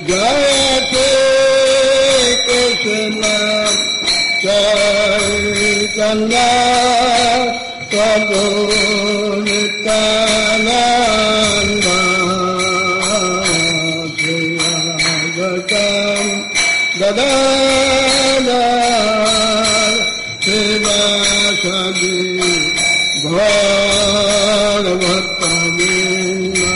Jayate Krishna Chaitanya Prabhu Nityananda Shri Advaitam Gadadhara Srivasadi Gaur Bhattavinda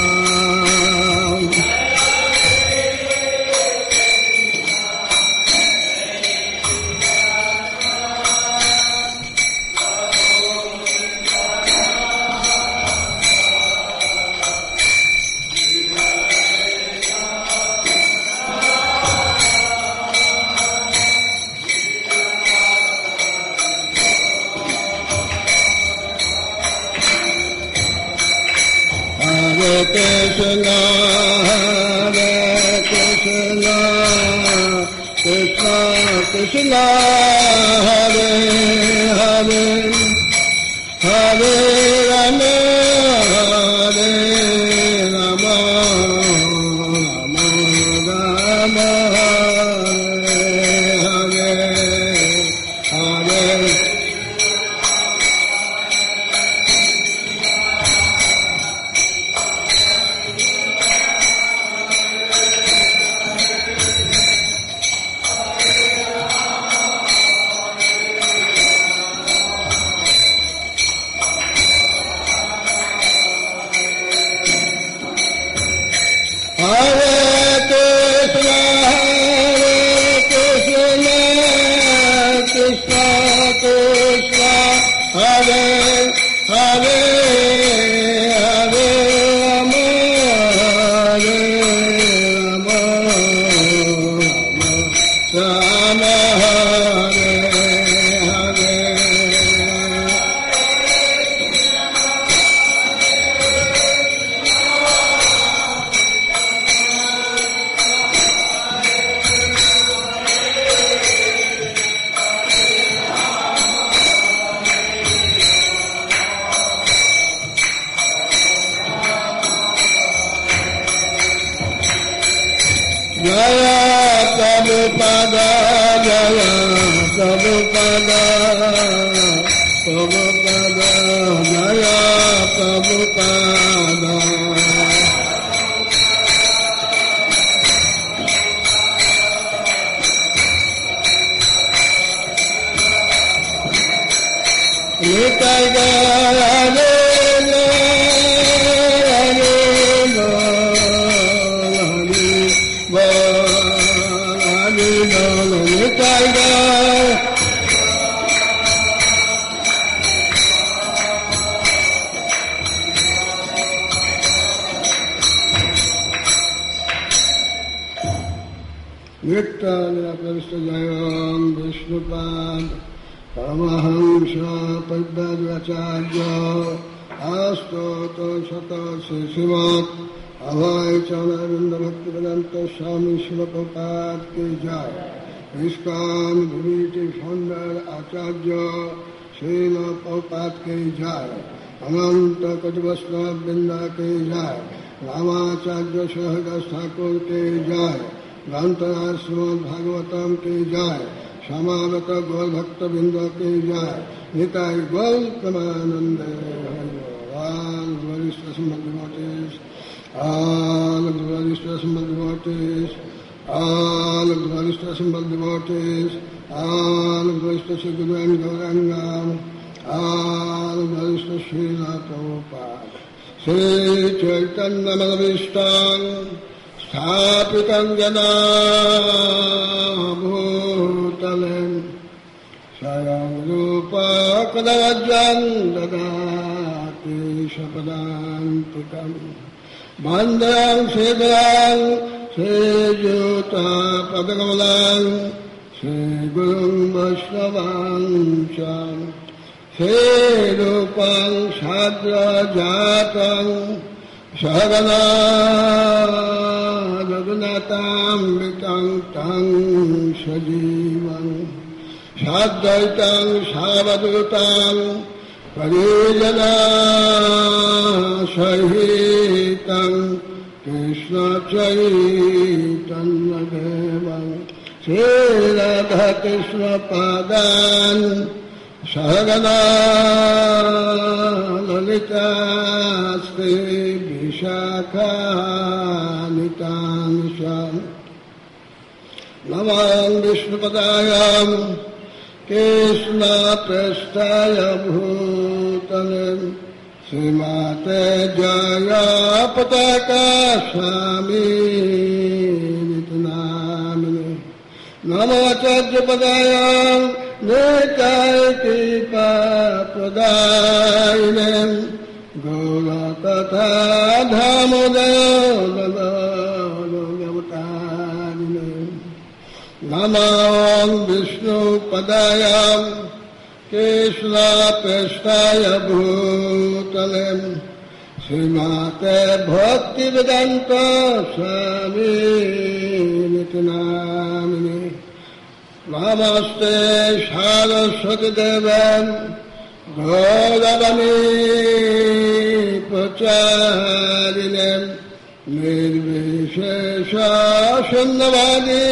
Krishna, Hare Krishna, Krishna Krishna, Hare Hare, Hare Rama, Hare Rama, Rama Rama, Hare Hare, Hare Vishnupad Paramahamsa Padvacharya Astoto Shata Sisivat Abhay Chanarinda Bhaktivedanta Swami Srila Prabhupada Ki Jai Iskon Guriti Founder Acharya Srila Prabhupada Ki Jai Ananta Kajvasna Binda Ki Jai Ramacharya Sahajas Thakur Ki Jai Grantara Srimad Bhagavatam Ki Jai Samavata Gaur Bhakta Binda Ki Jai Nitai Gaur Pramananda All glories to Srimad devotees, all glories to Srimad devotees, all glories to Srimad devotees, all glories to Sri Guru and Gauranga, all glories to Srila Prabhupada. Sri Chaitanya Manavishtam Sthapitam Jana Bhutale Swayam Rupa Kadavajjan Dadati Shapadantikam Bandham Siddham Srijuta Padakamalam Sri Gurum Vaishnavancham Sri Rupam Sadra Jatam Shagana Raghunatam Vikam Tang Sajivam Sadhaitam Savadutam Parijana Sahitam Krishna Chaitanya Shri Radha Krishna Padan Sahagana Lalita Sri Vishakha Nitansam Namam Vishnupadayam Krishna Prasthaya Bhutanem Srimate Jaya Pataka Swami Nitanamine Namo Acharya Padayam Nitai Kripa Pradayinem Gaura Tatha Dhamodaya Namo Vishnu Padayam Krishna Prasthaya Bhutalem Srimate Bhakti Vedanta Swami Nitanamine Namaste Saraswati Devam Gauravani Pracharinem Nirvishesha Shunnavadi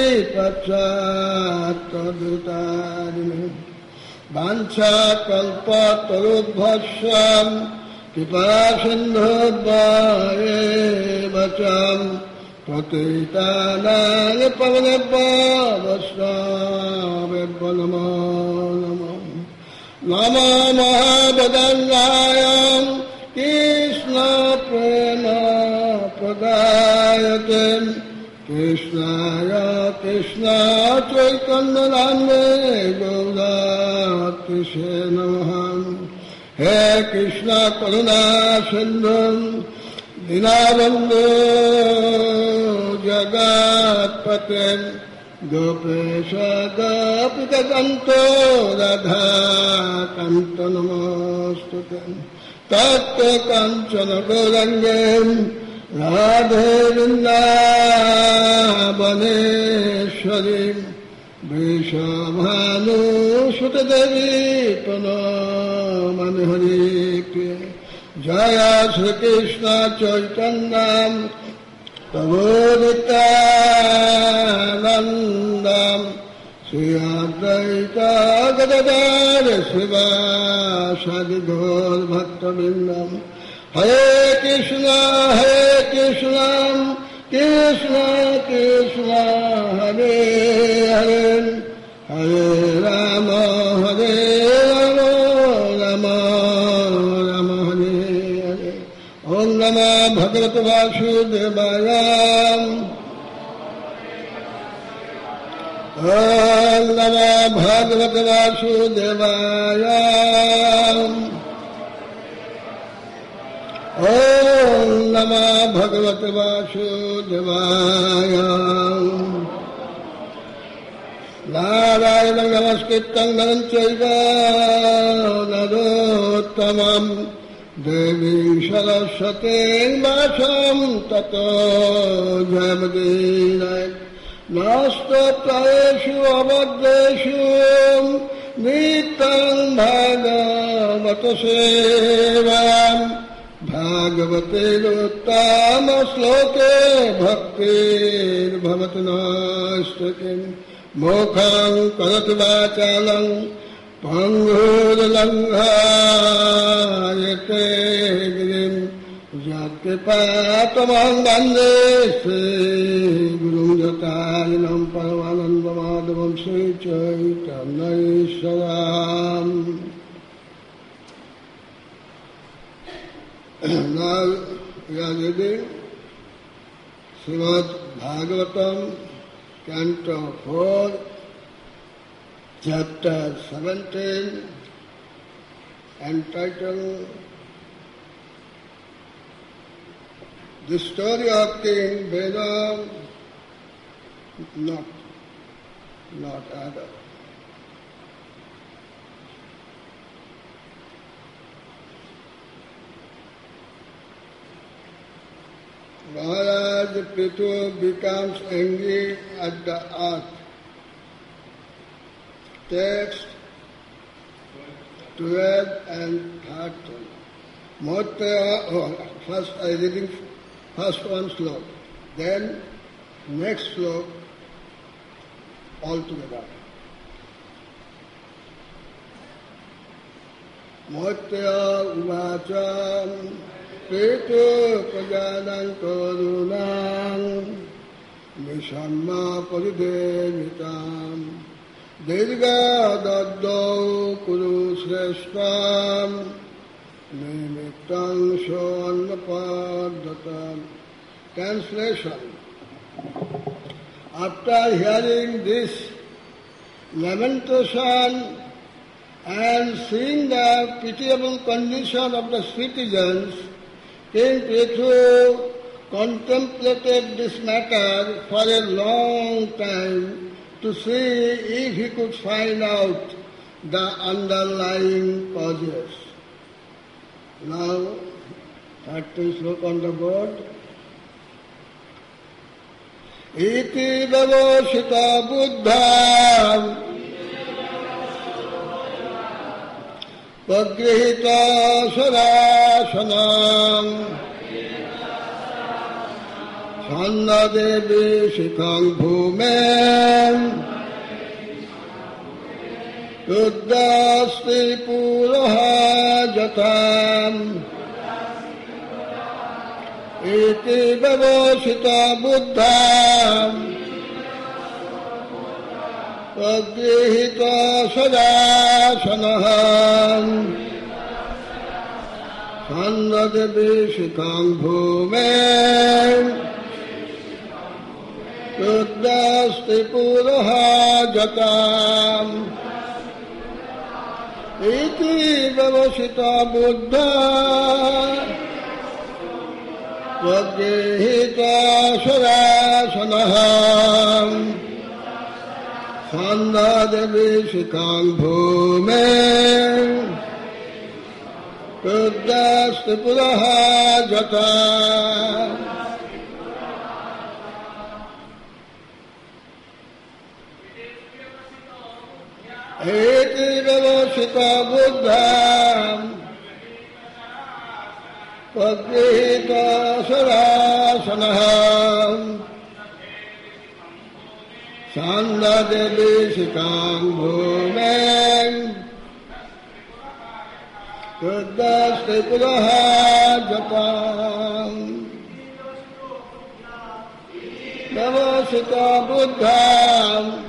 Pachattadhutarinem Vancha Kalpa Tarubhasam Kripa Sindhubhaye Vacham Patitanaya Pavanabha Vasnavebha Namo Namo Namo Mahabhadangayam Krishna Prema Pradayate Krishnaya Krishna Chaitanya Name Gaudaktishe Namaha He Krishna Karuna Sindhum Dinabandhu Jagatpatem Gopesha Gopika Kanto Radha Kanto Namastutem Tattva Kanchana Gaurangem Radhe Vrindavaneshwarim Vrishabhanu Sutadevi Pranamani Hari Priya Jaya Shri Krishna Chaitanyam Prabhu Nityanandam Shri Advaita Gadadara Srivasadi Gaur Bhakta-vindam Hare Krishna Krishna Krishna Hare Hare Hare Rama Rama Rama Hare Hare Om Namah Bhagavate Vasudevaya Om Namah Bhagavate Vasudevaya Om Namah Bhagavate Vasudevaya Narayanam Namaskritam Naram Chaiva Narottamam Devim Saraswati Vacham Tato Jayamadinay Nasta Praeshu Avadeshu Nitam Bhagavata Sevam Bhagavate Uttama Sloke Bhaktir Bhavatanastakim Mokham Karati Vachalam Pangur Langhayate Girim Jatkipatamam Bande Sri Guru Jatarinam Paramananda Madhavam Sri Chaitanya Iswaram. Now we are reading Srimad Bhagavatam, Canto 4, Chapter 17, entitled The Story of King Veda, not other. Maharaj Prithu becomes angry at the earth. Text 12 and 13. First I reading first one slok, then next slok altogether. Maitya uvacham peto prajadan karunam Nishamma paridevitam Dirga daddau kuru sreshtam Nimittam shannapadhatam. Translation. After hearing this lamentation and seeing the pitiable condition of the citizens, King Prithu contemplated this matter for a long time to see if he could find out the underlying causes. Now, 13th sloka on the board. Iti vavoshita buddha pagrihita sarasanam Channa devi shikhang bhumen Tuddhasti puraha jatam Iti vavoshita buddham pagrihita sadasanaham Channa devi shikhang bhumen Tuddhasti puraha jatam Iti vavoshita buddha Pagrihita sadasanaham Channa devi shikhang bhumen Tuddhasti puraha jatam Iti vavoshita buddham pagrihita sadasanaham Channa devi shikhang bhumen Tuddhasti puraha jatam Vavoshita buddham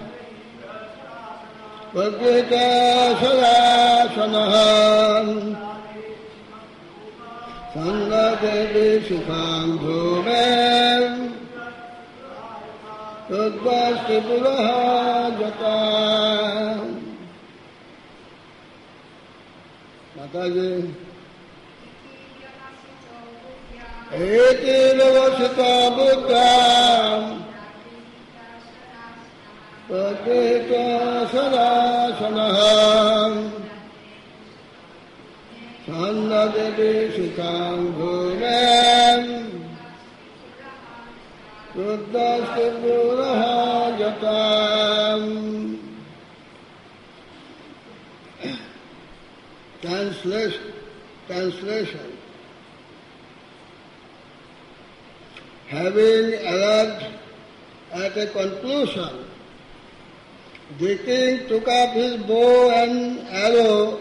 pagrihita sadasanaham Channa devi shikhang bhumen Tuddhasti puraha jatam. Mataji. Iti vavoshita buddham pagrihita sadasanaham Channa devi shikhang bhumen Tuddhasti puraha jatam. Translation. Having arrived at a conclusion, the king took up his bow and arrow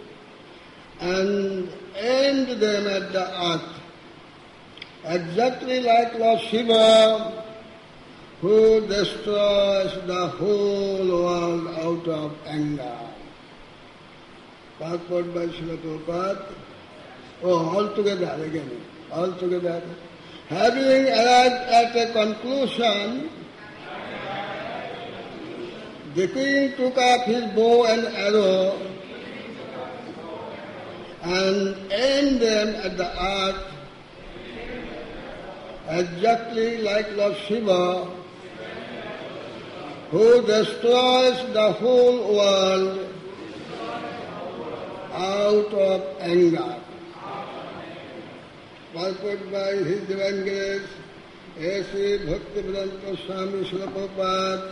and aimed them at the earth, exactly like Lord Shiva, who destroys the whole world out of anger. Purport by Srila Prabhupada. All together. Having arrived at a conclusion, the king took up his bow and arrow and aimed them at the earth, exactly like Lord Shiva, who destroys the whole world out of anger. Purport by His Divine Grace, A.C. Bhaktivedanta Swami Srila Prabhupada.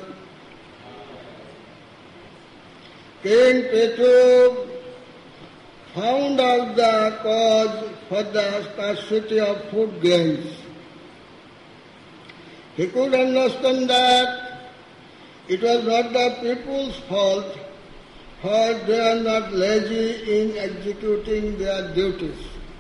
King Prithu found out the cause for the scarcity of food grains. He could understand that it was not the people's fault, for they are not lazy in executing their duties.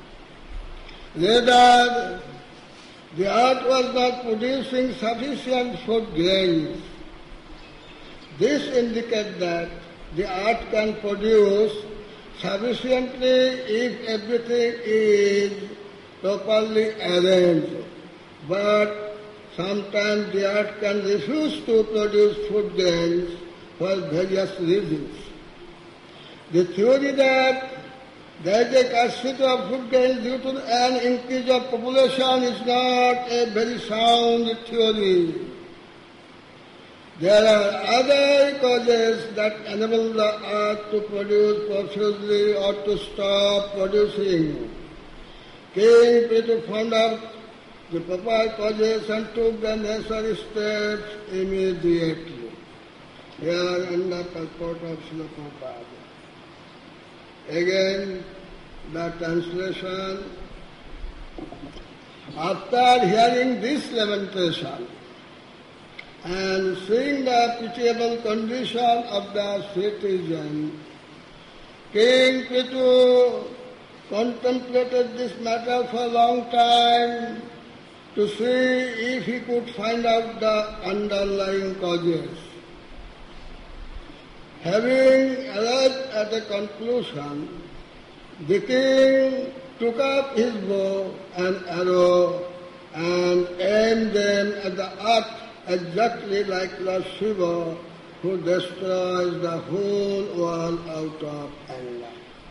Rather, the earth was not producing sufficient food grains. This indicates that the earth can produce sufficiently if everything is properly arranged. But sometimes the earth can refuse to produce food grains for various reasons. The theory that there is a scarcity of food grains due to an increase of population is not a very sound theory. There are other causes that enable the earth to produce profusely or to stop producing. King Pitu found out the proper causes and took the necessary steps immediately. Here in the purport of Srila Prabhupada. Again, the translation. After hearing this lamentation and seeing the pitiable condition of the citizen, King Pitu contemplated this matter for a long time to see if he could find out the underlying causes. Having arrived at a conclusion, the king took up his bow and arrow and aimed them at the earth exactly like Lord Shiva, who destroys the whole world out of anger.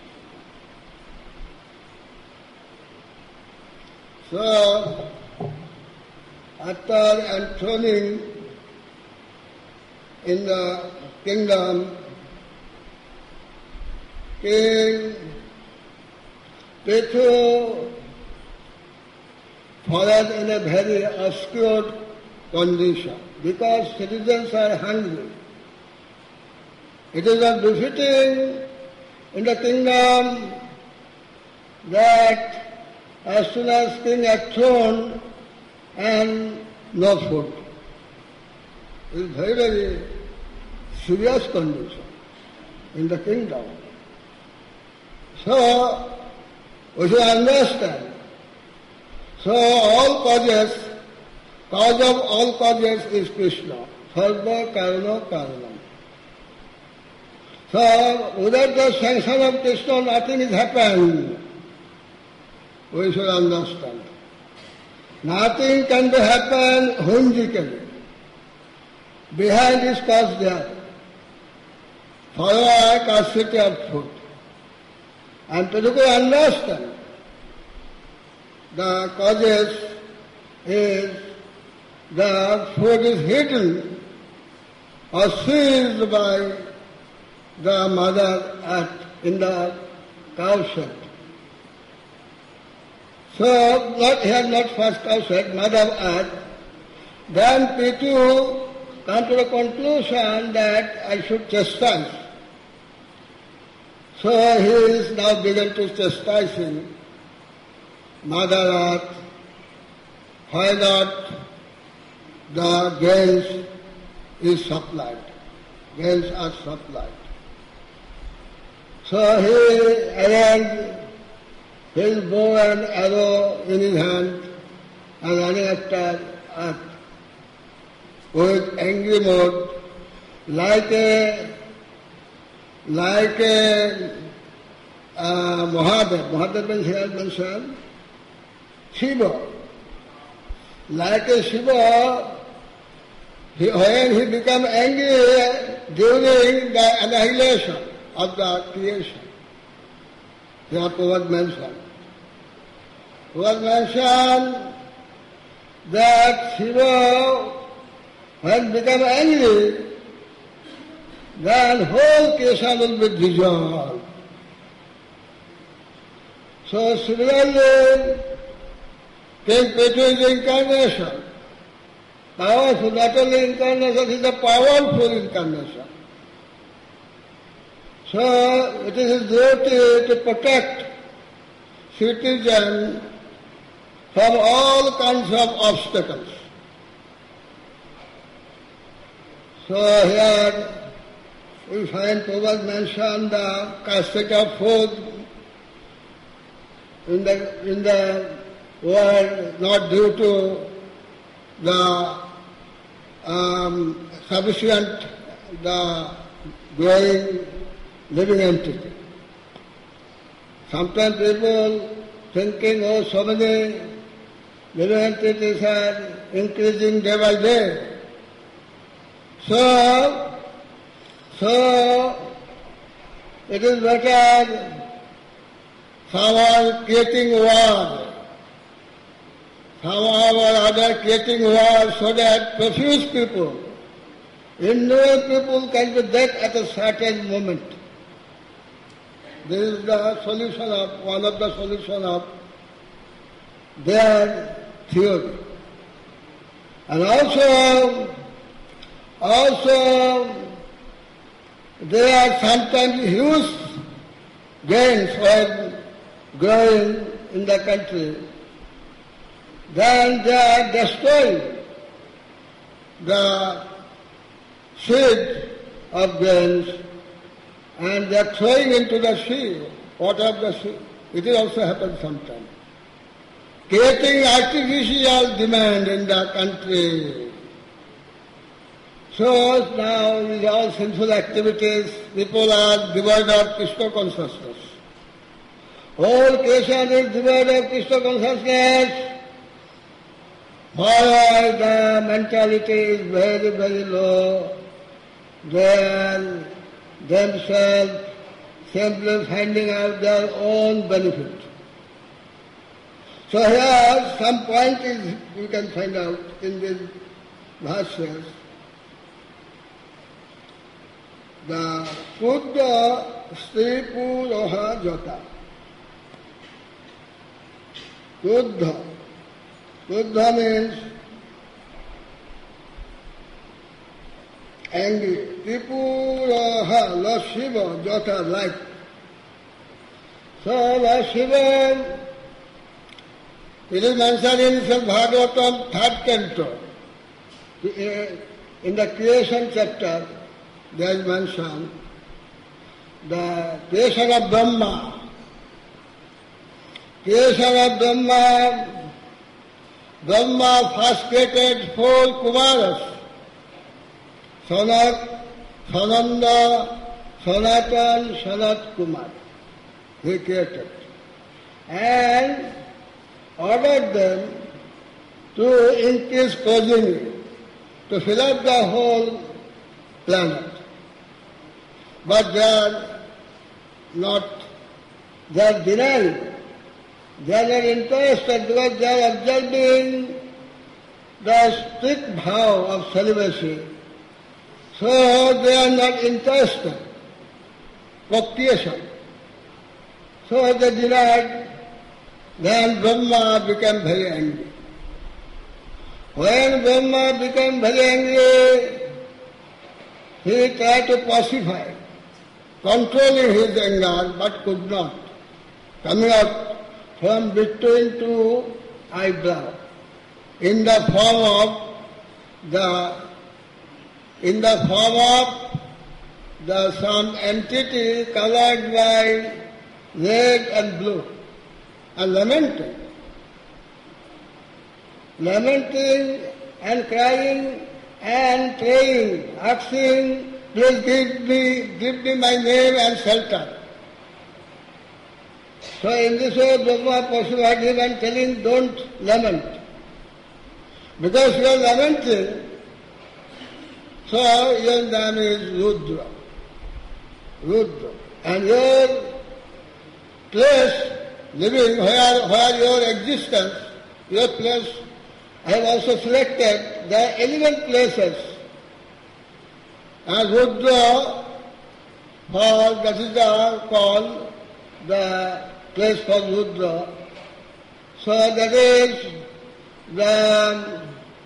So, after enthroning in the kingdom, King Pitu followed in a very obscure condition because citizens are hungry. It is not befitting in the kingdom that as soon as king is thrown and no food. It is very, very serious condition in the kingdom. So, we should understand. So, all causes, cause of all causes is Krishna. Sarva karma karanam. So, without the sanction of Krishna, nothing is happened. We should understand. Nothing can be happen whimsically. Behind is cause there. Follow a scarcity of food. And to understand the causes is the food is hidden or seized by the mother earth in the cowshed. So, not first cowshed, mother earth. Then Pitu come to the conclusion that I should chastise. So he is now begun to chastising Mother Earth, why not the grains is supplied. Grains are supplied. So he arranged his bow and arrow in his hand and running after earth with angry mood, like a Mahadev. Mahadev means here mentioned Shiva. Like a Shiva, when he became angry during the annihilation of the creation. Here Prabhupada mentioned. Prabhupada mentioned that Shiva, when become angry, then whole creation will be dissolved. So similarly, King Pitu is incarnation. Powerful, not only incarnation, it is a powerful incarnation. So it is his duty to protect citizens from all kinds of obstacles. So So here we find Prabhupada mentioned the caste of food in the world not due to the sufficient the growing living entity. Sometimes people thinking, oh, so many living entities are increasing day by day. So it is better someone creating war, somehow or other creating war so that profuse people, innumerable people can be dead at a certain moment. This is the solution of, one of the solution of their theory. And also there are sometimes huge gains when growing in the country. Then they are destroying the seed of grains and they are throwing into the sea, water of the sea. It will also happen sometimes. Creating artificial demand in the country. So now with all sinful activities, people are devoid of Krishna consciousness. Whole creation is devoid of Krishna consciousness. Why the mentality is very, very low. They are themselves simply finding out their own benefit. So here some point is you can find out in this verses. The Buddha Sri Puroha Jata. Buddha means angry. Tripuraha, Lord Shiva, Jata, light. So Lord Shiva, it is mentioned in Srimad Bhagavatam, 3rd canto. In the creation chapter, there is mentioned the creation of Brahma. Brahma first created 4 Kumaras. Sanat, Sananda, Sanatan, Sanat Kumar. He created. And ordered them to increase progeny, to fill up the whole planet. But they are not, they are denying. They are not interested because they are observing the strict vow of celibacy. So they are not interested. Procreation. So they denied. Then Brahma became very angry. When Brahma became very angry, he tried to pacify, controlling his anger, but could not. Coming out from between 2 eyebrows, in the form of some entity colored by red and blue, and lamenting and crying and praying, asking, please give me my name and shelter. So in this way Brahma pacified him and telling, don't lament. Because you are lamenting, so your name is Rudra. And your place, living, where your existence, your place, I have also selected the 11 places. And Rudra, that is called the place for Rudra. So that is the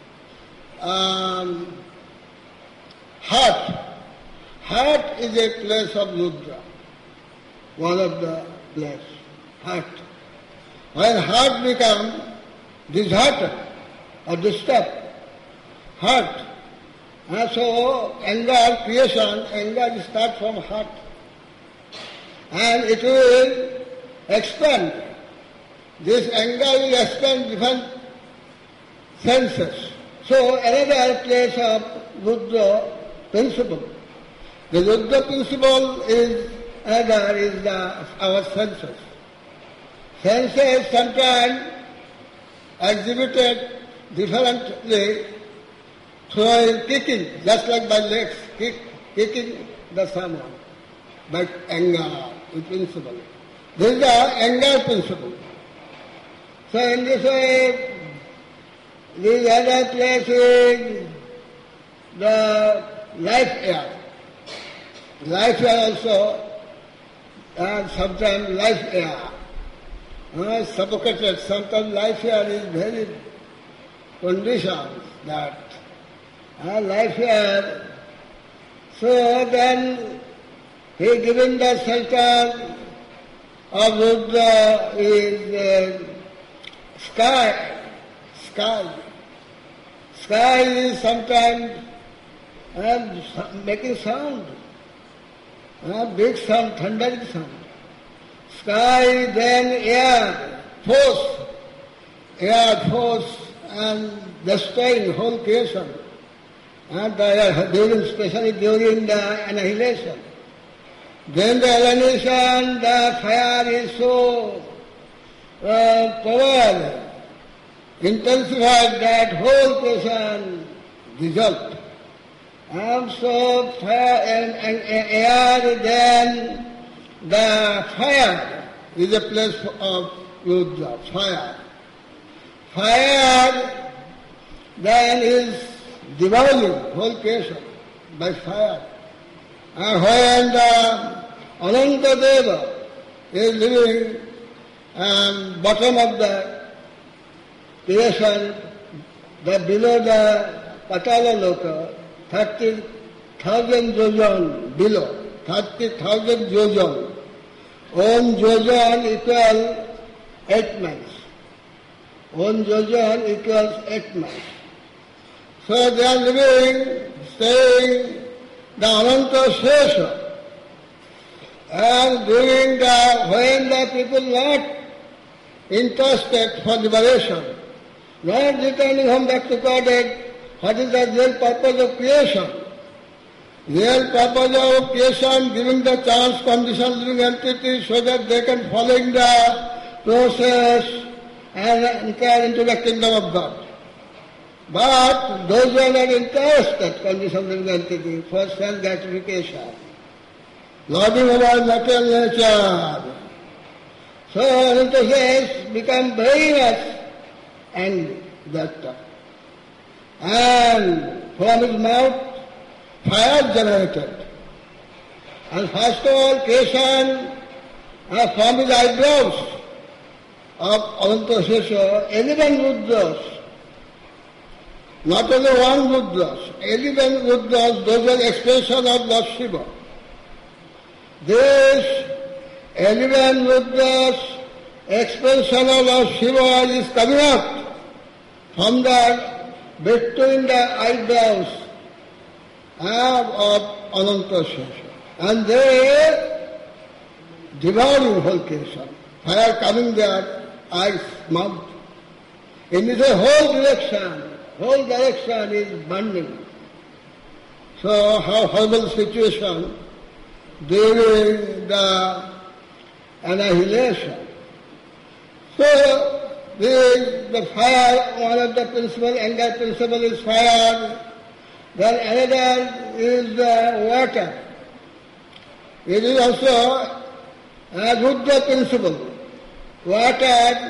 heart. Heart is a place of Rudra. One of the places. Heart. When heart becomes disheartened or disturbed, heart, So anger, creation, anger starts from heart. And it will expand. This anger will expand different senses. So another place of Rudra principle. The Rudra principle is another is our senses. Senses sometimes exhibited differently through kicking, just like by legs, kicking the someone, by anger, the principle. This is the anger principle. So in this way, this other place is the life air. Life air also, and sometimes life air. Suffocated, sometimes life air is very conditions that life air. So then he given the shelter of Rudra is sky. Sky is sometimes making sound, big sound, thundering sound. Sky, then air force, and destroying whole creation. Especially during the annihilation. Then the annihilation, the fire is so powerful, intensified that whole creation dissolved. And so fire and air, then the fire is a place of Rudra, fire. Fire then is devouring whole creation by fire. And when the Anantadeva is living bottom of the creation, below the Patala Loka, 30,000 jojon below, 30,000 jojon. One jojon equals 8 months. One jojon equals 8 months. So they are living, staying the Ananta Shesha. And when the people not interested for liberation, not returning home back to Godhead, what is the real purpose of creation? Real purpose of creation, giving the chance, condition, living entity so that they can follow in the process and enter into the kingdom of God. But those who are not interested, condition, living entity, for self-gratification, lording over material nature. So Ananta says, become very much angry that time. And from his mouth, fire generated. And first of all, creation from his eyebrows of Ananta Shesha, 11 Rudras. Not only one Rudras, 11 Rudras, those are expression of Lord Shiva. This 11 Rudras, expression of Lord Shiva is coming out from between the eyebrows of Ananta Shesha. And they devouring whole creation. Fire coming their eyes, mouth. In this whole direction is burning. So how horrible situation during the annihilation. So the fire, one of the principles, anger principle is fire. Then another is water. It is also a Rudra principle. Water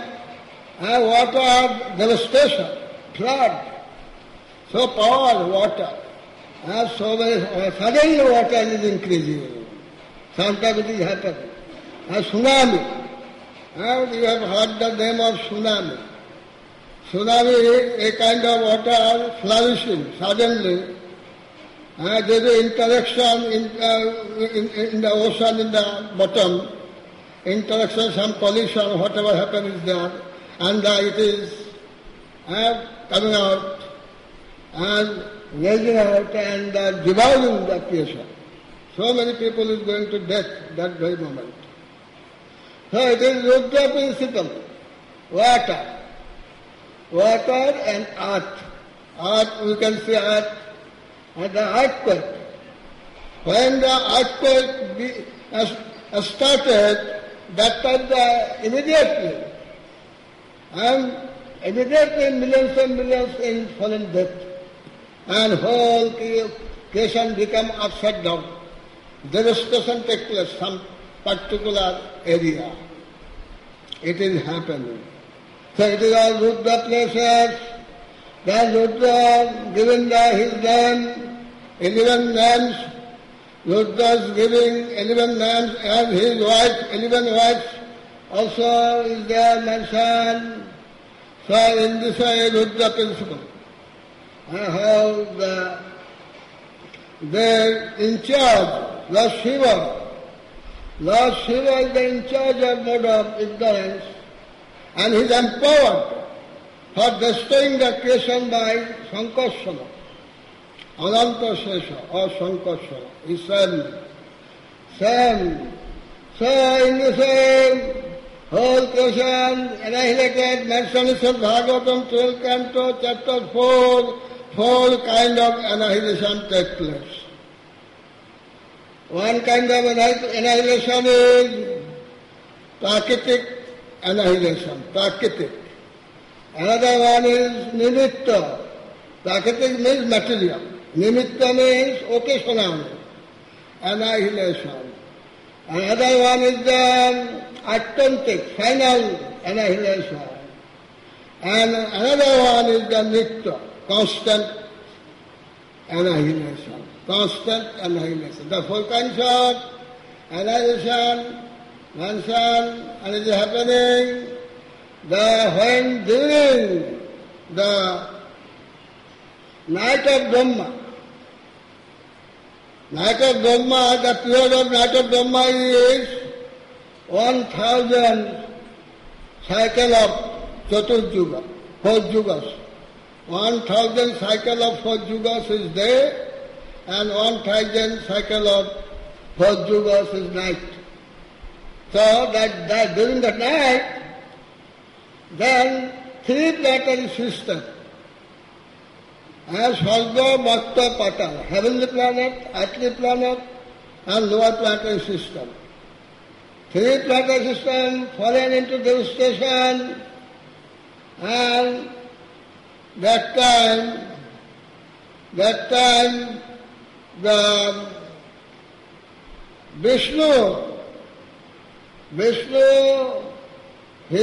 devastation, flood. So power, water. Suddenly water is increasing. Sometimes it is happening. Tsunami. You have heard the name of tsunami. Tsunami is a kind of water flourishing suddenly. There is interaction in the ocean, in the bottom. Interaction, some collision, whatever happens is there. And it is coming out. and raising out and devouring the creation. So many people is going to death that very moment. So it is Rudra principle. Water. Water and earth. Earth, we can see earth and the earthquake. When the earthquake started, that time immediately millions and millions in fallen death. And whole creation become upside down. Devastation takes place, some particular area. It is happening. So it is all Rudra places. Then Rudra given his name, 11 names. Rudra is giving 11 names and his wife, 11 wives also is there mentioned. So in this way Rudra principle. How they're in charge, Lord Shiva. Lord Shiva is in charge of mode of ignorance and he is empowered for destroying the creation by Sankarsana, Ananta Shesha or Sankarsana. Is same. So in the same whole creation annihilated, mentioned in Bhagavatam 12th canto, chapter 4, four kind of annihilation take place. One kind of annihilation is Prakitic annihilation, Prakitic. Another one is Nimitta. Prakitic means material. Nimitta means occasional annihilation. Another one is the authentic, final annihilation. And another one is the Nitya, constant annihilation. Constant annihilation. The four kinds of annihilation, mentioned, and it is happening when during the night of Brahma. Night of Brahma, the period of night of Brahma is 1000 cycle of Chaturjuga, 4 yugas. 1000 cycle of 4 yugas is day and 1000 cycle of 4 yugas is night. So that during the night, then 3 planetary systems, as Swarga, Bhakta, Patal, heavenly planet, earthly planet, and lower planetary system. 3 planetary systems fallen into devastation, and that time the Vishnu, he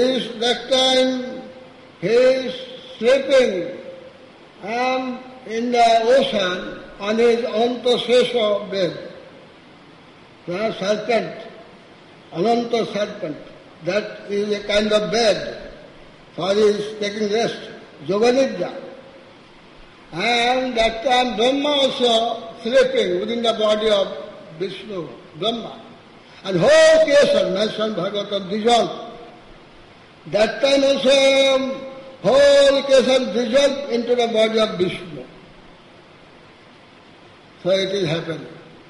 is sleeping in the ocean on his Ananta bed. The serpent, Ananta serpent, that is a kind of bed for his taking rest, Yoganidra. And that time Brahma also sleeping within the body of Vishnu, Brahma. And whole creation, mentioned Bhagavatam, dissolved. That time also whole creation dissolved into the body of Vishnu. So it is happening.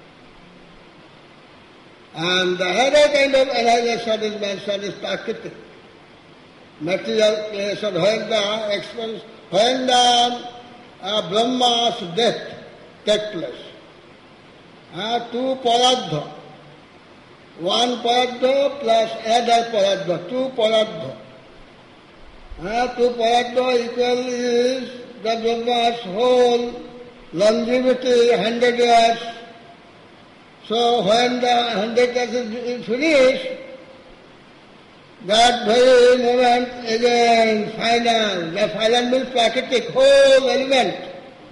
And the other kind of annihilation is mentioned is Prakriti. Material creation, when the Brahma's death takes place. 2 paradha. 1 paradha plus other paradha, 2 paradha. 2 paradha equal is the Brahma's whole longevity, 100 years. So when the 100 years is finished, that very moment again, the final means Prakitic, whole element.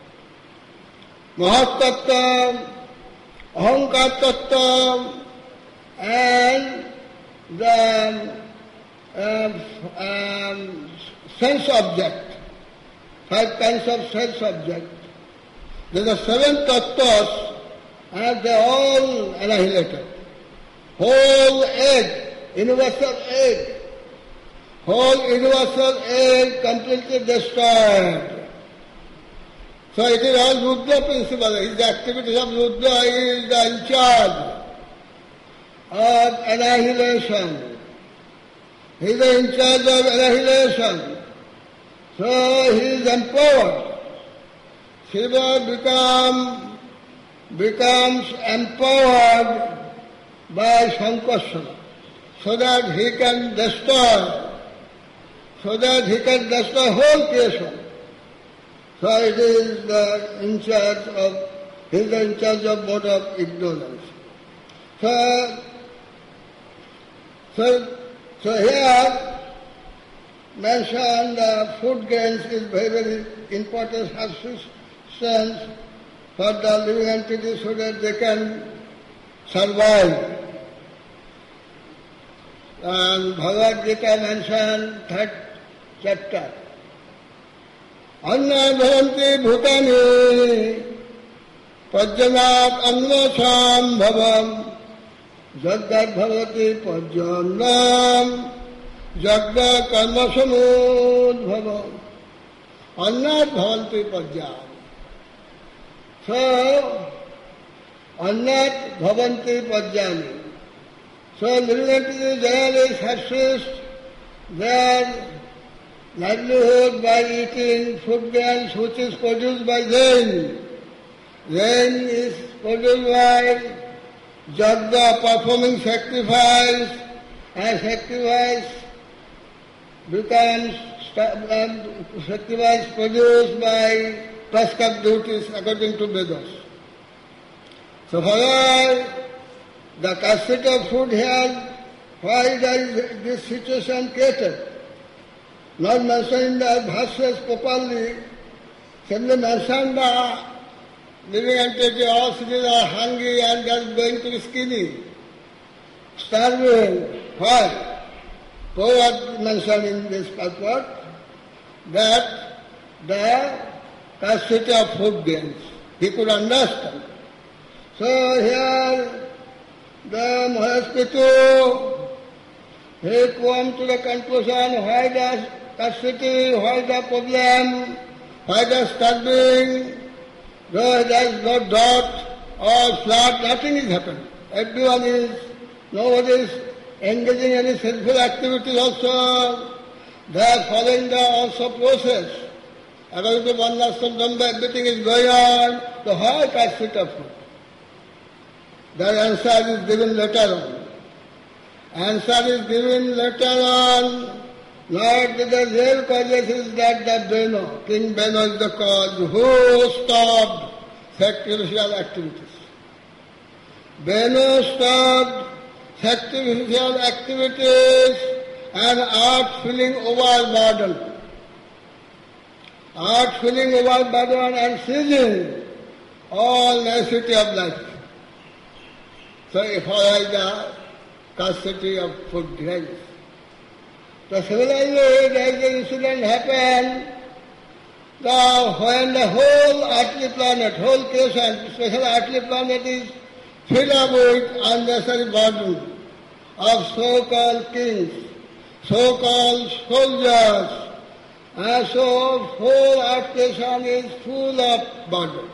Mahat-tattva, Ahankar-tattva, and the sense object, 5 kinds of sense object. There are 7 tattvas, and they are all annihilated. Whole egg, universal egg, whole universal egg completely destroyed. So it is all Rudra principle. His activities of Rudra is in charge of annihilation. He is in charge of annihilation. So he is empowered. Shiva becomes empowered by Sankarsana so that he can destroy whole creation. So it is in charge of mode of ignorance. So here mentioned food grains is very, very important substance for the living entities so that they can survive. And Bhagavad Gita mentioned 3rd chapter. Anna bhavanti bhutani pajjanat annasam bhavam jaggat bhavati pajjanam jagga karma samudbhavam annat bhavanti pajjan. So, annat bhavanti pajjani. So, living entities generally subsist their livelihood by eating food grains which is produced by rain. Rain is produced by Jagga, performing sacrifice, and sacrifice produced by prescribed duties according to Vedas. So however, the scarcity of food here, why is this situation created? Not mentioned in the verses properly, simply mentioned the living entity, all cities are hungry and just going to be skinny, starving. Why? Prabhupada mentioned in this purport that the scarcity of food grains. He could understand. So here the Mahaspitu, he came to the conclusion why the scarcity, why the problem, why the starving, though there is no drought or flood, nothing is happening. Nobody is engaging in any sinful activities also. They are following the also process. According to Varnashram Dhamma, everything is going on. So why scarcity of food? The answer is given later on. Answer is given later on. Not the real causes is that the Beno, King Beno is the cause, who stopped sacrificial activities. Beno stopped sacrificial activities and art feeling overburdened. Art feeling overburdened and seizing all necessity of life. So if I had the scarcity of food grains. So similarly, there is an incident happened when the whole earthly planet, whole creation, especially earthly planet is filled up with unnecessary burden of so-called kings, so-called soldiers, and so whole earth creation is full of burden.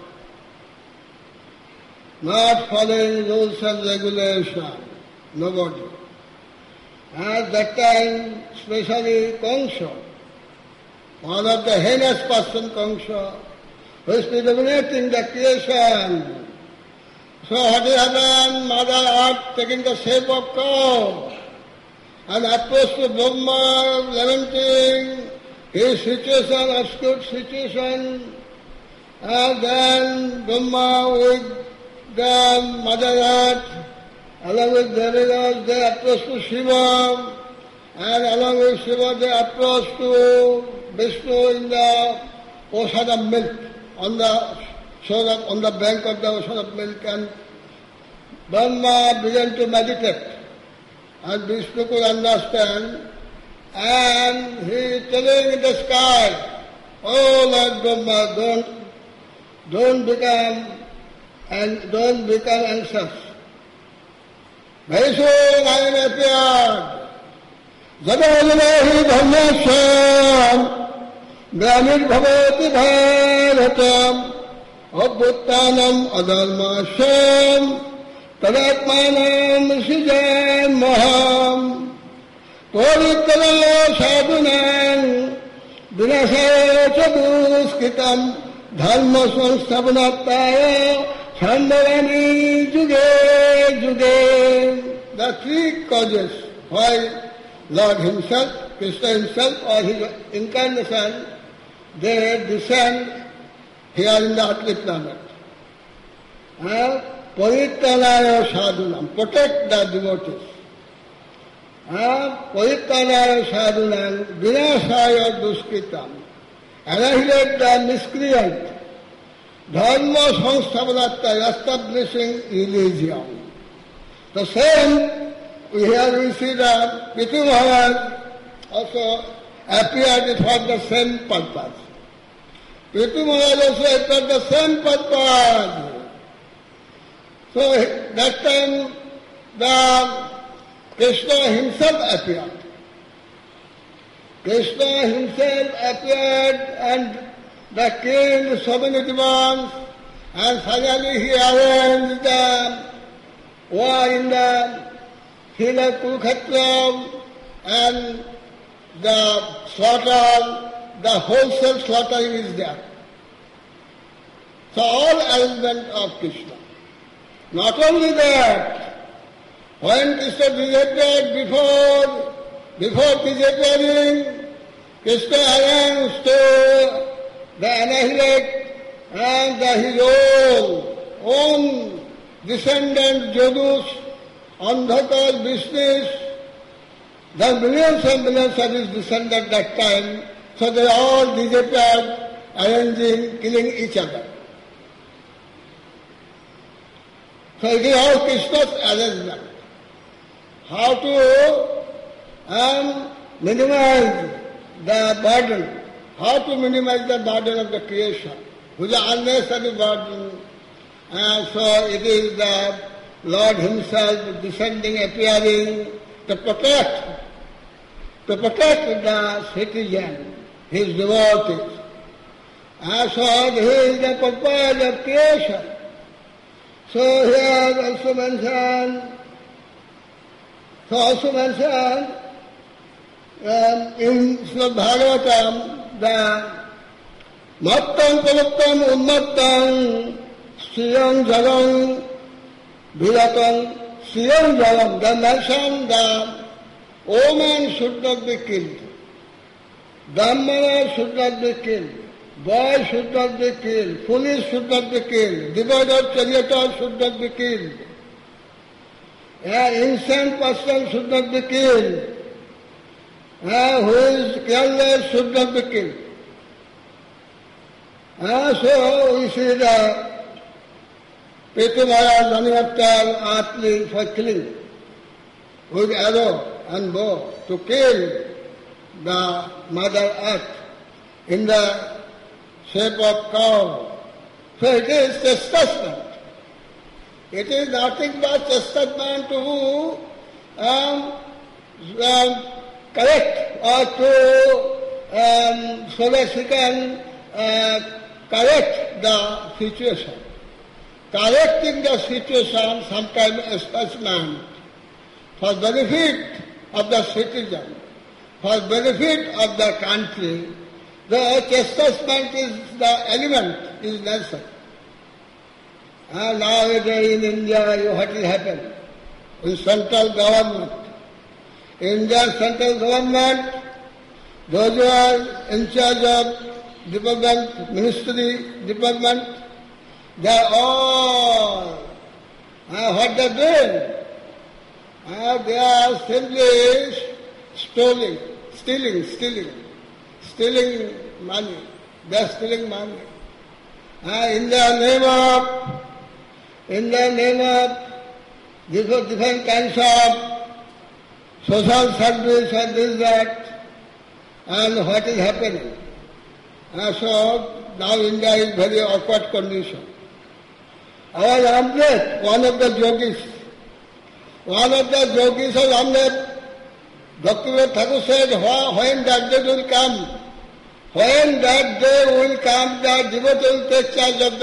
Not following rules and regulations, nobody. At that time, especially Kamsa, one of the heinous person Kamsa, who is predominating the creation. So what happened? Mother Earth taking the shape of cow and approached to Brahma, lamenting his situation, obscure situation, and then Brahma with the Mother Earth, along with Devadas, they approached to Shiva, and along with Shiva they approached to Vishnu in the ocean of milk, on the bank of the ocean of milk, and Brahma began to meditate, and Vishnu could understand, and he is telling in the sky, "Oh Lord Brahma, don't become anxious. Very soon I am appeared. Jada jada hi dhammasam Gramir-bhavati bharatam abhuttanam adharmasam tadatmanam sijam maham porittana sadhunam vinasaya chaduskitam dharma samsthapanataya chandavani juge juge. The three causes why Lord himself, Krishna himself or his incarnation, they descend here in the earthly planet. Parittanaya sadhunam, protect the devotees. Parittanaya sadhunam, vinasaya duskritam, annihilate the miscreant. Dharma samsthapanatya, establishing religion. The same, here we see that Pitu Maharaj also appeared for the same purpose. Pitu Maharaj also appeared the same purpose. So that time the Krishna himself appeared. Krishna himself appeared and they killed so many demons, and finally he arranged the war in the field of Kurukshetra, and the slaughter, the wholesale slaughtering is there. So all arrangement of Krishna. Not only that, when Krishna visited before disappearing, Krishna arranged to the annihilate and his own descendant Jadus, Andhakar, Vishnis, the millions and millions of his descendants that time, so they all disappeared, arranging, killing each other. So it is all Krishna's arrangement. How to minimize the burden. How to minimize the burden of the creation, which is unnecessary burden. And so it is the Lord himself descending, appearing to protect the citizen, his devotees. And so he is the purpose of creation. So here also mentioned, in Srimad Bhagavatam, the Mattam Paluttam Ummattam Sriyam Jalam Bhiratam Sriyam Jalam, the mention the woman should not be killed, Brahmana should not be killed, boy should not be killed, foolish should not be killed, devoid of charioteer should not be killed, an insane person should not be killed, who is careless should not be killed. So we see the Pitu Maharaj running after earthly for killing with arrow and bow to kill the Mother Earth in the shape of cow. So it is chastisement. It is nothing but chastisement to correct or to so that she can correct the situation. Correcting the situation sometimes chastisement for benefit of the citizen, for benefit of the country. The chastisement is the element, is necessary. And nowadays in India, what will happen? In central government, Indian central government, those who are in charge of department, ministry, department, they are all, what they are doing? They are simply stealing money. They are stealing money. In the name of different kinds of social service and this, that, and what is happening. So now India is very awkward condition. Our Ramdev, one of the yogis of Ramdev, Bhaktivinoda Thakur said, when that day will come, When that day will come, the devotee will take charge of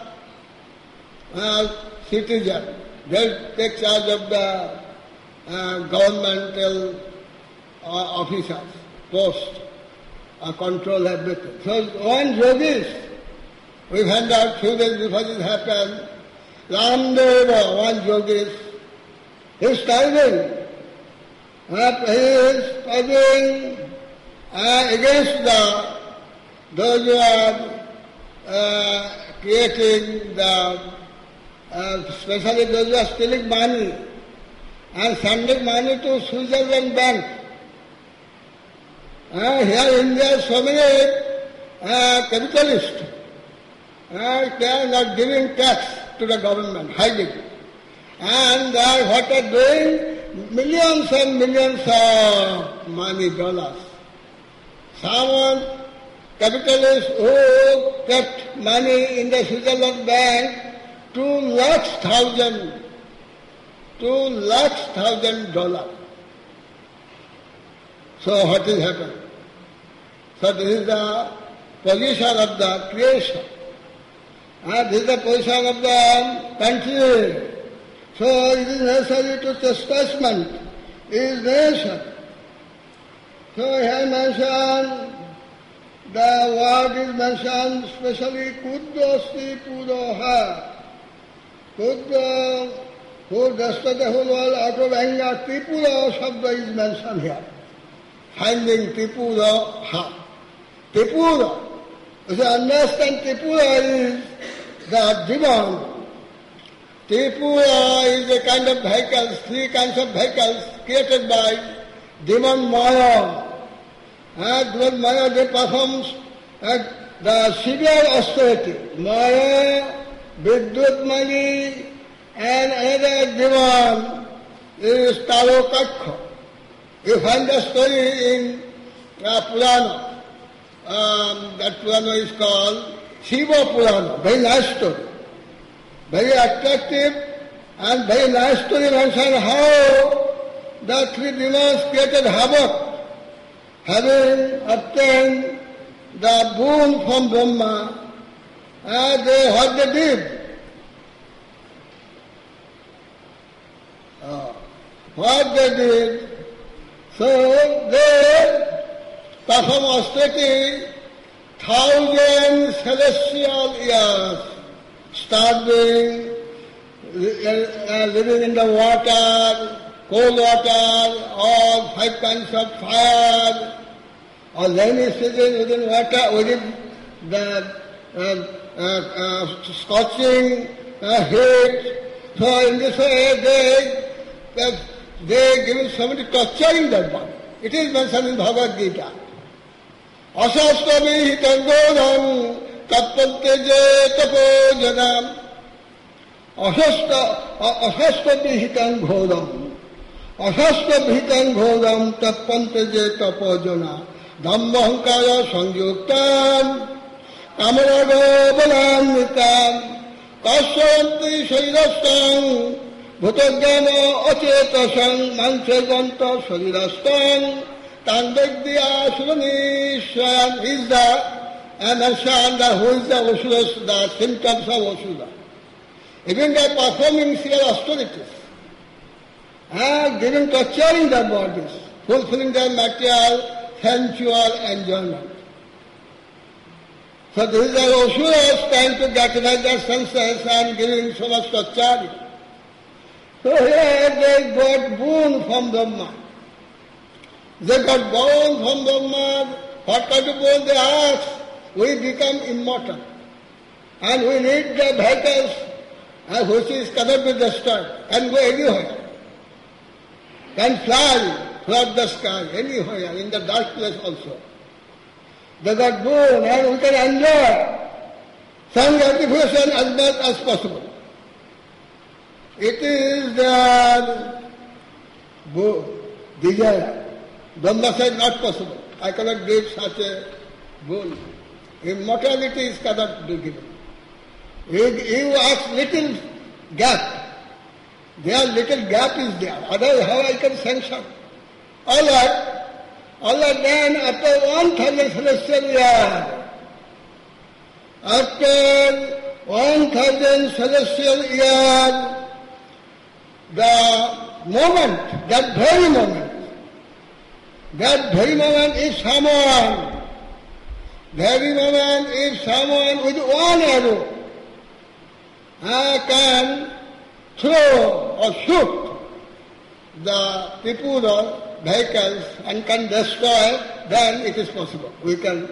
the citizen. They'll take charge of the governmental officers, post, control everything. So one yogis, we found out few days before this happened, Ramdeva, one yogis, he is striving. He is striving against those who are creating especially those who are stealing money and sending money to Switzerland bank. Here in India, so many capitalists, they are not giving tax to the government, hiding. And they are what are doing? Millions and millions of money, dollars. Someone, capitalist who kept money in the Switzerland bank, $2 lakh. So what is happening? So this is the position of the creation. This is the position of the country. So it is necessary to chastisement. It is necessary. So here mentioned, the word is mentioned especially Kuddosti Pudoha. Kuddo, who destroyed the whole world out of anger, Tripura Shabda is mentioned here. Finding Tripura Ha. Tripura. You see, understand Tripura is the demon. Tripura is a kind of vehicles, three kinds of vehicles created by demon Maya. Demon Maya, they performs the severe austerity. Maya, Vidyut Mani, and another demon is Talokakha. You find the story in Purana. That Purana is called Shiva Purana. Very nice story. Very attractive and very nice story mentioned how the three demons created havoc, having obtained the boon from Brahma, and what they did? What they did? So they perform austerity 1,000 celestial years, starving, living in the water, cold water, or 5 kinds of fire, or rainy season within water, within the scorching heat. So in this way they give so many torturing that body. It is mentioned in Bhagavad Gita. Asastami hitangodam tapante tapo janam. Asastami hitanghodam. Asastami hitanghodam tapante tapo janam. Dhammahankara sangyuktam. Kamarago balamnitam. Kasyanti sharirastam. Bhutagana acetasam manchaganta sharirastam. Tandagdiya Suranishwayan is the mentioned who is the Asuras, the symptoms of Asura. Even they are performing severe austerities and giving torturing their bodies, fulfilling their material, sensual enjoyment. So these are Asuras trying to gratify their senses and giving so much torturing. So here they got boon from Brahma. They got born from Brahma. What kind of boon they ask? We become immortal. And we need the vehicles which is cannot be destroyed. Can go anywhere. Can fly throughout the sky, anywhere, in the dark place also. They got boon and we can enjoy some gratification as much as possible. It is their desire. Brahma said, not possible. I cannot give such a boon. Immortality is cannot be given. You ask little gap. There little gap is there. Otherwise, how I can sanction? All right. All are done after 1,000 celestial years. After 1,000 celestial years, the moment, that very moment if someone with one arrow can throw or shoot the people or vehicles and can destroy, then it is possible. We can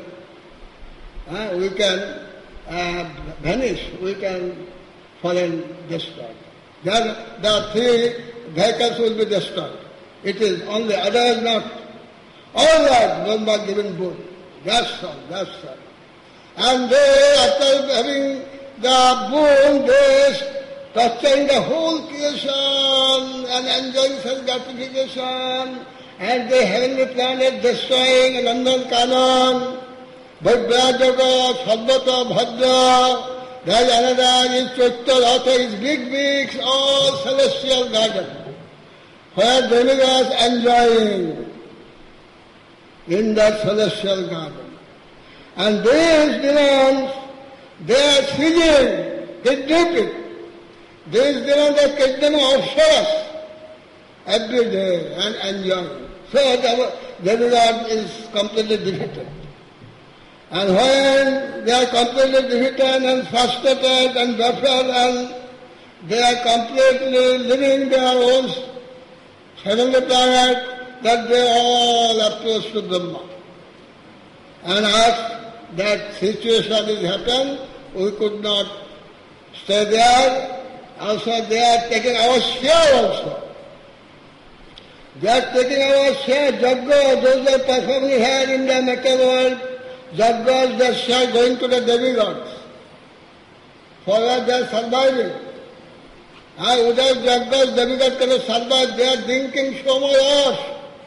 vanish, we can fall and destroy. Then the three vehicles will be destroyed. It is only, others not. All that Brahma given boon. That's all. And they, after having the boon, they touching the whole creation and enjoying self-gratification, and the heavenly planet destroying Nandan Kanan, Bhadra, Sadvata, Bhadra, there is another is Chaitya, is big, all celestial garden, where demigods enjoying in that celestial garden. And these demons, they are singing, kidnapping. These demons, they kidnap ourselves every day and enjoying. So the demigod is completely defeated. And when they are completely defeated and frustrated and baffled and they are completely living their own heavenly planet, that they all approach to Brahma and ask that situation is happened, we could not stay there. Also they are taking our share also. They are taking our share, Jagga, those are performing here in the matter world, Jaggas, their share going to the demigods. For that they are surviving. Without Jaggas, demigods cannot survive, they are drinking Somayas.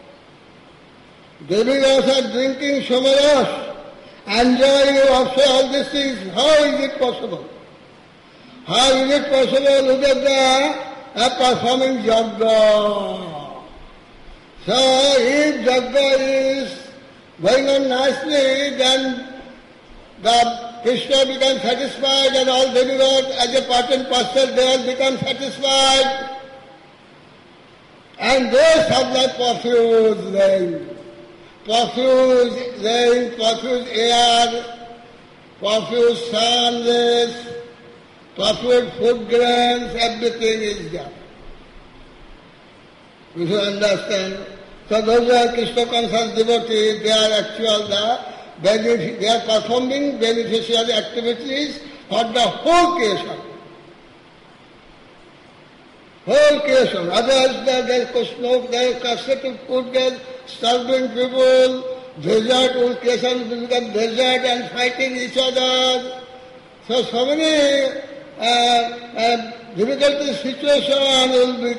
Demigods are drinking Somayas, enjoying also all these things. How is it possible? How is it possible? Look at the performing Jagga. So if Jagga is going on nicely, then the Krishna becomes satisfied and all demigods as a part and parcel they all become satisfied. And they supply profuse rain, profuse air, profuse sun rays, profuse food grains, everything is there. You should understand. So those who are Krishna conscious devotees, they are actual they are performing beneficial activities for the whole creation. Whole creation. Others, there is smoke, there is cosmetic food, there is starving people, desert, whole creation will become desert and fighting each other. So many difficult situations will be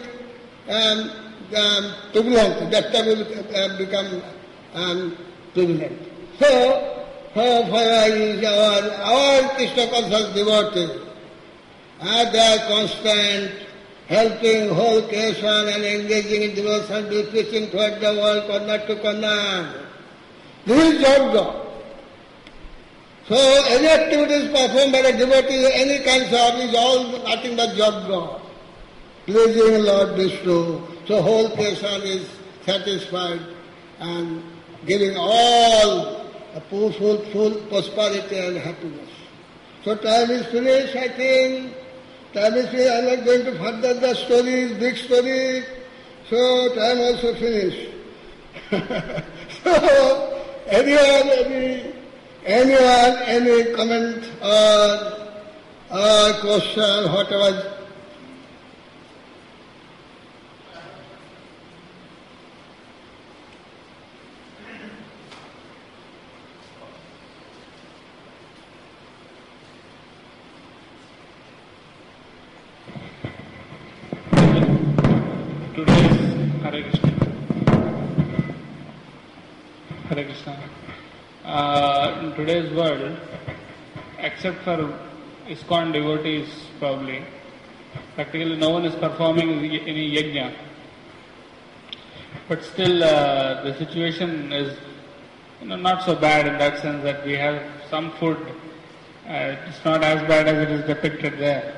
turbulent, that time will become turbulent. So, fire is our Krishna conscious devotees. They are constant, helping whole creation and engaging in devotion, preaching throughout the world, corner to corner. This is Jagga. So, any activities performed by the devotee, any kind of is all nothing but Jagga. Pleasing Lord Vishnu. So whole creation is satisfied and giving all a full prosperity and happiness. So time is finished, I think. Time is finished. I am not going to further the stories, big stories. So time also finished. So anyone, any comment or question, whatever. Hare Krishna. In today's world, except for ISKCON devotees probably, practically no one is performing any yajna. But still, the situation is not so bad in that sense that we have some food. It's not as bad as it is depicted there.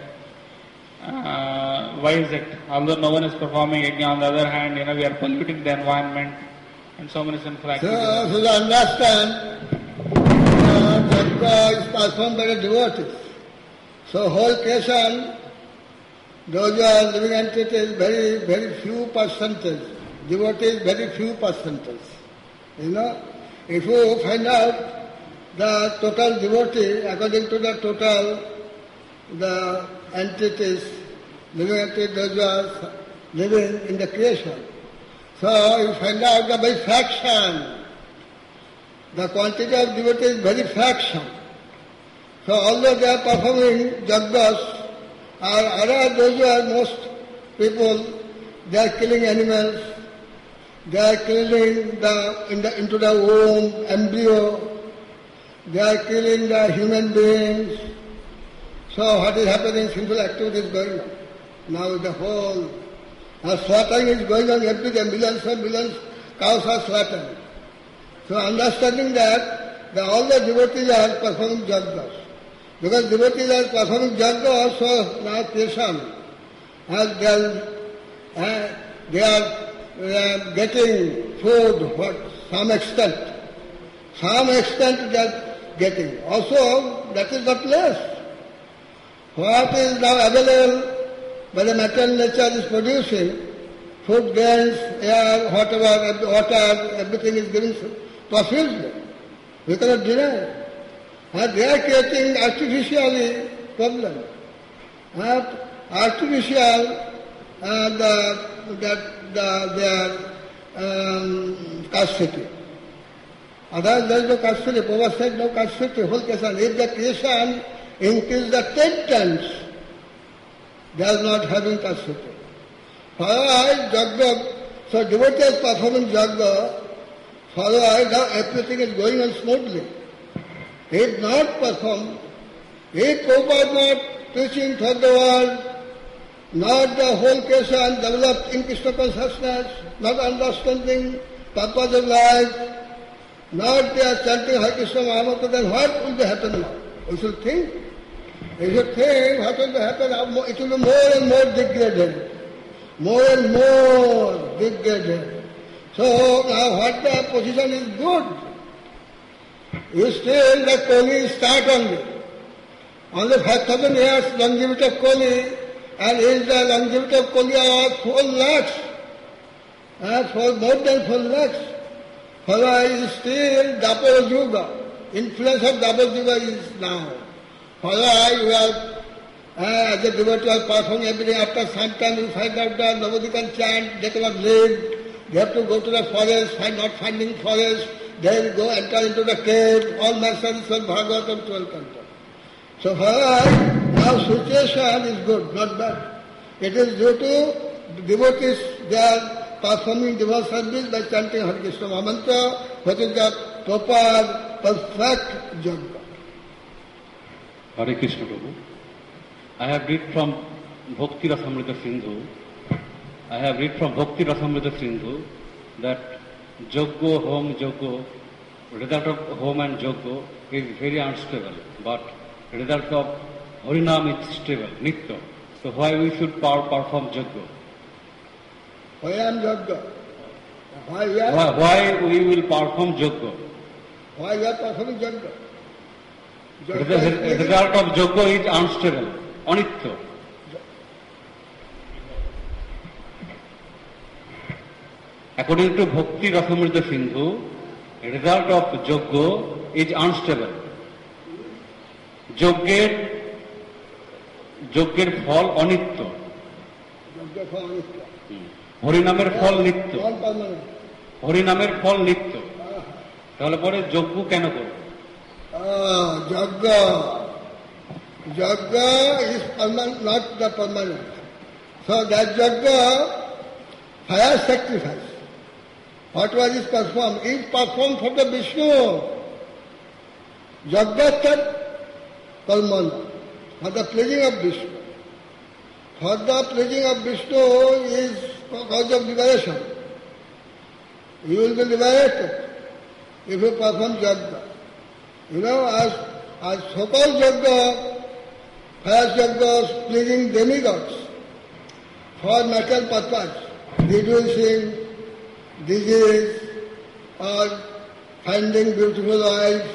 Why is it? Although no one is performing yajna, on the other hand, we are polluting the environment and so many sinful activities. So you understand, Yajna is performed by the devotees. So whole creation, those who are living entities, very, very few percentage. Devotees, very few percentage. If you find out the total devotee, according to the total, the entities, living entities, those who are living in the creation. So you find out that by fraction, the quantity of devotees is very fraction. So although they are performing yajnas, or other those who are most people, they are killing animals, they are killing into the womb, embryo, they are killing the human beings. So what is happening? Sinful activity is going on. Now the whole slaughtering is going on every day. Millions and millions cows are slaughtered. So understanding that all the devotees are performing yajnas. Because devotees are performing yajna also now creation. They are getting food to some extent. Some extent they are getting. Also, that is not less. What is now available by the material nature is producing, food, grains, air, whatever, water, everything is given profusely. We cannot deny. They are creating artificially problem. Artificial their scarcity. Otherwise there is no scarcity. Prabhupada said no scarcity. Whole creation. If the creation increase the 10 times, they are not having scarcity. Otherwise, yajna, so devotees performing yajna, otherwise now everything is going on smoothly. If not performed, if Prabhupada not preaching for the world, not the whole creation developed in Krishna consciousness, not understanding purpose of life, not they are chanting Hare Krishna Mahamantra, then what will be happen now? We should think. We should think what will be happen. It will be more and more degraded. More and more degraded. So now what the position is good. You still the Koli start only 5,000 years longevity of Koli, and is the longevity of Koli of 4 lakhs, for more than 4 lakhs. However, is still Dapur Yuga. Influence of Dapur Yuga is now. However, you are, as a devotee, are performing everything. After some time, you find out that nobody can chant, they cannot live. They have to go to the forest, not finding forest. They will go enter into the cave, all messages of Bhagavatam 12 canto. So now situation is good, not bad. It is due to devotees, they are performing devotional service by chanting Hare Krishna Mahamantra, what is the proper, perfect yajna. Hare Krishna Prabhu. I have read from Bhakti Rasamrita Sindhu. That Joggo, home, Joggo, result of home and Joggo is very unstable, but result of Harinam is stable, Nitya. So why we should perform Joggo? Why am Joggo? Why we will perform Joggo? Why you are performing Joggo? The result of Joggo is unstable, Anitya. According to Bhakti Rasamrita Sindhu, the result of Joggo is unstable. যজ্ঞের ফল অনিত্য, হরিনামের ফল নিত্য, হরিনামের ফল নিত্য। তাহলে পরে যজ্ঞ কেন করব? যজ্ঞ is permanent, not the permanent. So that yajna, fire sacrifice, whatever is performed for the Vishnu. Yajna permanent, for the pleasing of Vishnu. For the pleasing of Vishnu is cause of liberation. You will be liberated if you perform yajna. You know, as so-called yajna, fire yajna pleasing demigods for material purpose, reducing disease or finding beautiful wife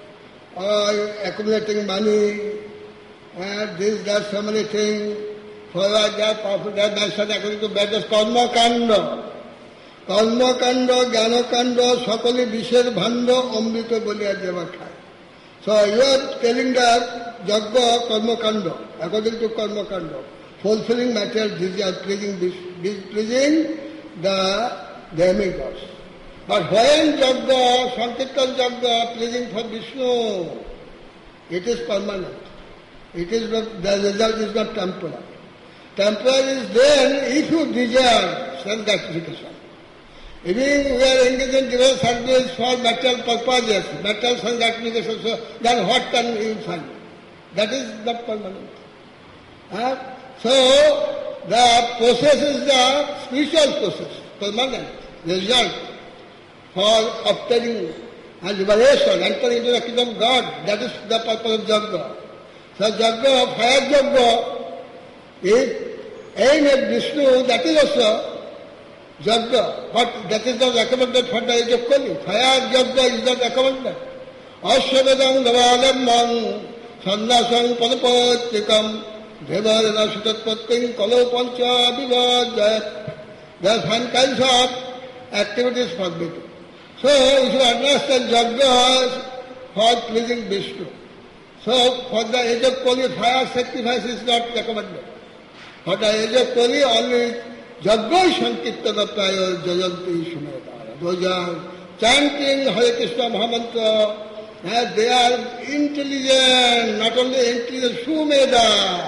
or accumulating money and this, that, so many things. For that profit, that mentioned according to Vedas, karma kanda. কর্মকাণ্ড জ্ঞানকাণ্ড সকলে বিষের ভাণ্ড অমৃত বলিয়া দেবা খায়. So you are telling that yajna karmakanda, according to karmakanda, fulfilling material desire, pleasing the demigods. But when yajna, sankirtan yajna, pleasing for Vishnu, it is permanent. It is not, the result is not temporal. Temporal is then if you desire self-gratification. Even we are engaged in diverse service for material purposes, material self-gratification, so then what can you find? That is not permanent. So the process is the spiritual process, permanent result for obtaining and liberation, entering into the kingdom of God. That is the purpose of yajna. So yajna, fire yajna, is aimed at Vishnu, that is also yajna, but that is not recommended for the age of Kali. Fire yajna is not recommended. Ashwadam davalamam sannasam padapatikam devarana sutatpatking kalo pancha vivajayat. There are 5 kinds of activities forbidden. So you should understand yajna for pleasing Vishnu. So for the age of Kali, fire sacrifice is not recommended. For the age of Kali, only Yajna Sankirtana Praya Jayanti Sumedara. Those are chanting Hare Krishna Mahamantra, they are intelligent, not only intelligent, Sumeda.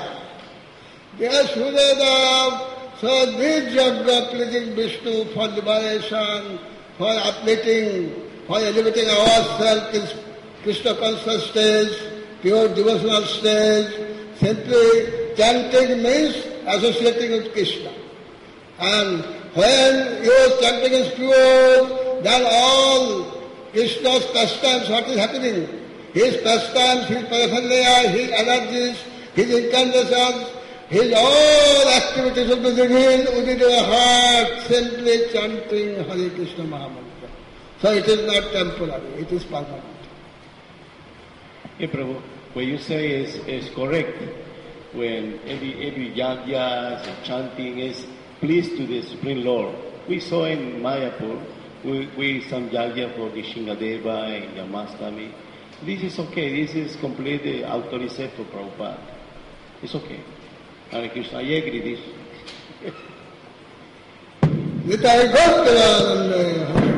They are Sumeda. So this Yajna pleasing Vishnu for liberation, for uplifting, for elevating ourselves in Krishna conscious stage, pure devotional stage. Simply chanting means associating with Krishna. And when your chanting is pure, then all Krishna's pastimes, what is happening? His pastimes, his paraphernalia, his energies, his incantations, his all activities will be revealed within your heart, simply chanting Hare Krishna Mahamantra. So it is not temporary, it is permanent. Hey Prabhu, what you say is correct. When every yajna chanting is pleased to the Supreme Lord. We saw in Mayapur, we some yajna for the Shingadeva and Yamashtami. This is okay. This is completely authorized for Prabhupada. It's okay. Hare Krishna, I agree this.